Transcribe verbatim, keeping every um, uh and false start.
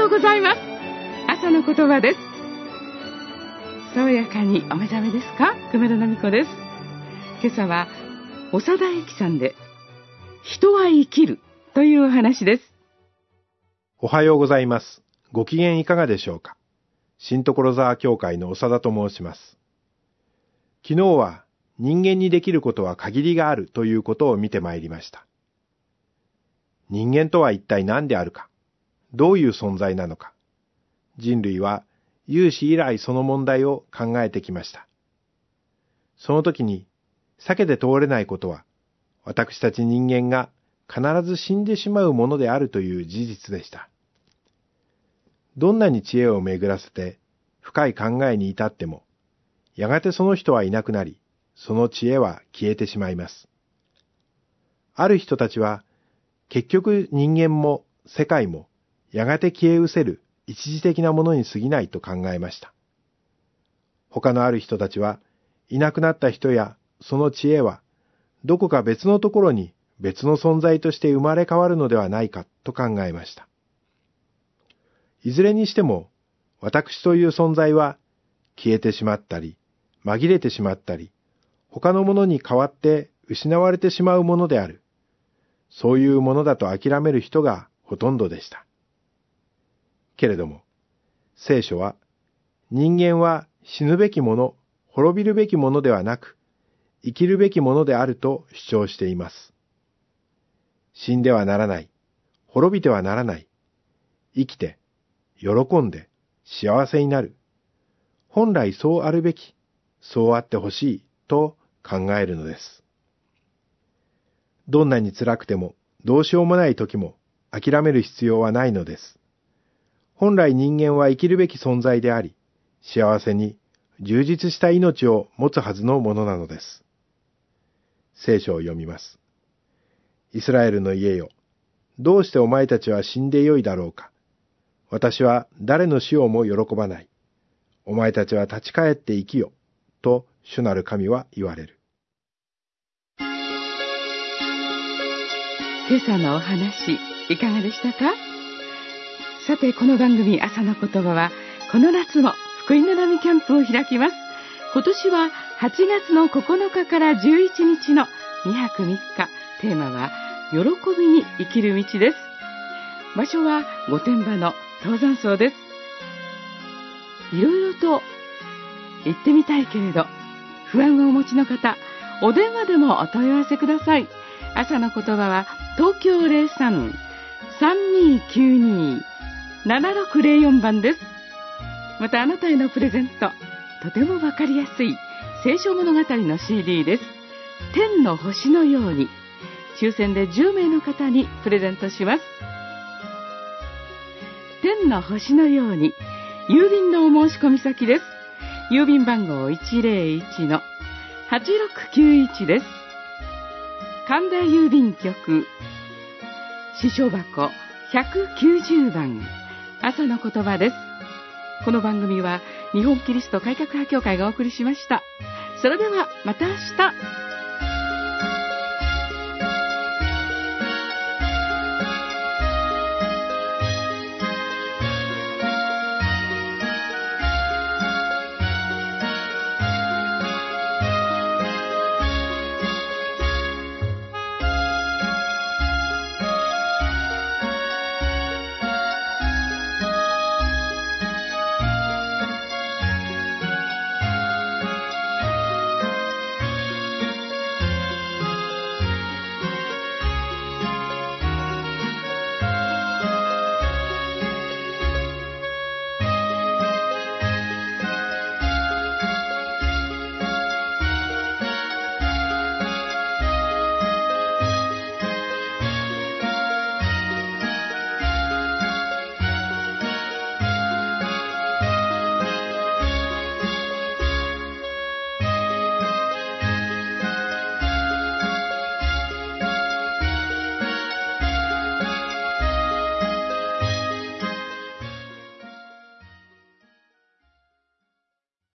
うございます。朝の言葉です。爽やかにお目覚めですか？久米田奈美子です。今朝は長田駅さんで人は生きるというお話です。 おはようございます。ご機嫌いかがでしょうか？新所沢教会の長田と申します。昨日は人間にできることは限りがあるということを見てまいりました。人間とは一体何であるか、どういう存在なのか、人類は有史以来その問題を考えてきました。その時に避けて通れないことは、私たち人間が必ず死んでしまうものであるという事実でした。どんなに知恵を巡らせて深い考えに至っても、やがてその人はいなくなり、その知恵は消えてしまいます。ある人たちは、結局人間も世界もやがて消え失せる一時的なものに過ぎないと考えました。他のある人たちは、いなくなった人やその知恵は、どこか別のところに別の存在として生まれ変わるのではないかと考えました。いずれにしても、私という存在は消えてしまったり、紛れてしまったり、他のものに代わって失われてしまうものである。そういうものだと諦める人がほとんどでした。けれども、聖書は、人間は死ぬべきもの、滅びるべきものではなく、生きるべきものであると主張しています。死んではならない、滅びてはならない、生きて、喜んで、幸せになる。本来そうあるべき、そうあってほしいと考えるのです。どんなに辛くても、どうしようもない時も、諦める必要はないのです。本来人間は生きるべき存在であり、幸せに充実した命を持つはずのものなのです。聖書を読みます。イスラエルの家よ、どうしてお前たちは死んでよいだろうか。私は誰の死をも喜ばない。お前たちは立ち返って生きよ、と主なる神は言われる。 今朝のお話、いかがでしたか？さて、この番組朝の言葉は、この夏も福井ななみキャンプを開きます。今年ははちがつのここのかからじゅういちにちのにはくみっか、テーマは、喜びに生きる道です。場所は御殿場の登山荘です。いろいろと行ってみたいけれど、不安をお持ちの方、お電話でもお問い合わせください。朝の言葉は、東京 ゼロさん さんにーきゅうにー ななろくゼロよん 番です。またあなたへのプレゼント、とてもわかりやすい聖書物語の シーディー です。天の星のように、抽選でじゅうめいの方にプレゼントします。天の星のように、郵便のお申し込み先です。郵便番号 いちぜろいちのはちろくきゅういち です。神田郵便局支所箱ひゃくきゅうじゅうばん、朝の言葉です。この番組は日本キリスト改革派協会がお送りしました。それではまた明日。